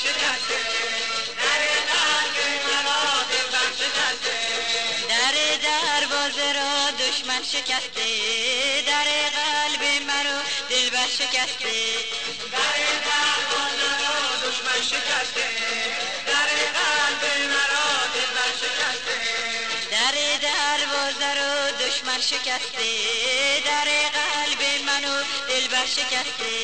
شکسته، در قلب مرا دلبر شکسته، در دروازه را دشمن شکسته، در قلب مرا دلبر شکسته، در دروازه را دشمن شکسته، در قلب مرا دلبر شکسته، در دروازه را دشمن شکسته، در قلب منو دلبر شکسته.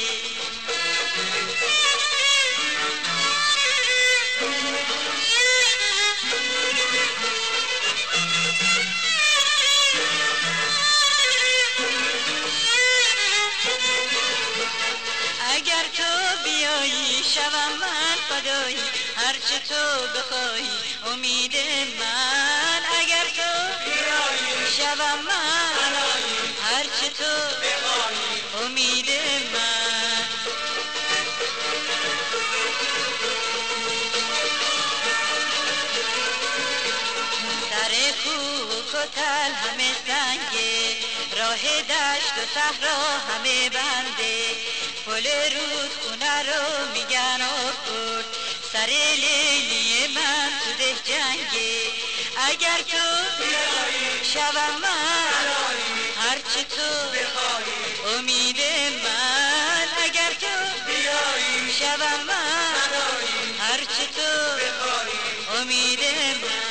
اگر تو بیایی شوم من فدایی، هرچه تو بخواهی امید من. اگر تو بیایی شوم من فدایی، هرچه تو بخواهی امید من. سر کوه و تل همه سنگه، راه دشت و صحرا همه بنده، پل رود خونه رو میگن افتاد، سر لیلی من تو ده جنگه. اگر تو بیایی شوم من فدایی، هرچه تو بخواهی امید من. اگر تو بیایی شوم من فدایی، هرچه تو بخواهی امید من.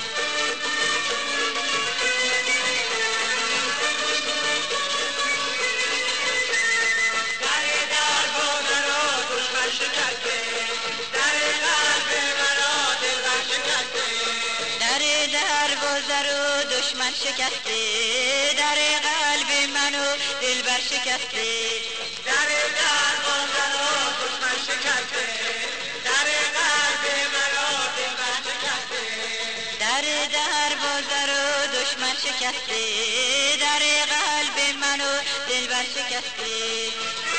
در دروازه را دشمن شکسته، در قلب مرا دلبر شکسته، در دروازه رو دشمن شکسته، در قلب منو دلبر شکسته، در دروازه را دشمن شکسته، در قلب مرا دلبر شکسته، در دروازه رو دشمن شکسته، در قلب منو دلبر شکسته.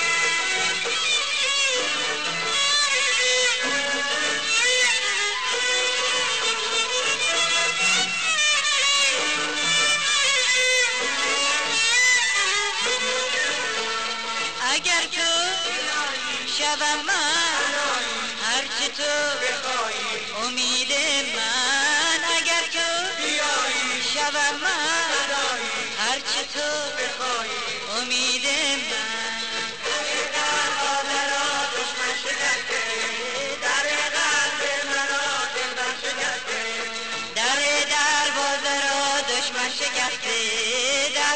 اگر تو شوم من هرچه تو بخواهی امید من. اگر تو بیایی شوم من فدایی، هرچه تو بخواهی امید من. دروازه را دشمن شکسته، در قلب مرا دلبر شکسته، در دروازه را دشمن شکسته، در